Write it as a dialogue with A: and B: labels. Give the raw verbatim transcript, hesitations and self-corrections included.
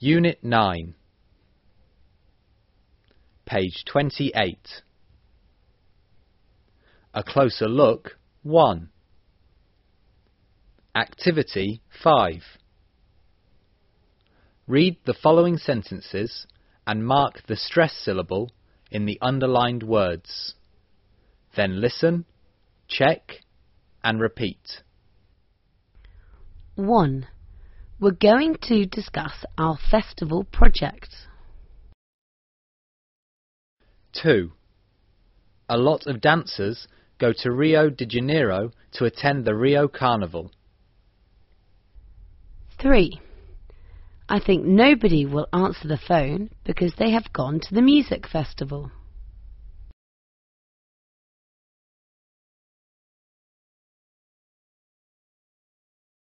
A: Unit nine, page twenty-eight. A closer look one. Activity five. Read the following sentences and mark the stress syllable in the underlined words. Then listen, check and repeat.
B: one. We're going to discuss our festival project.
A: two. A lot of dancers go to Rio de Janeiro to attend the Rio Carnival.
B: three. I think nobody will answer the phone because they have gone to the music festival.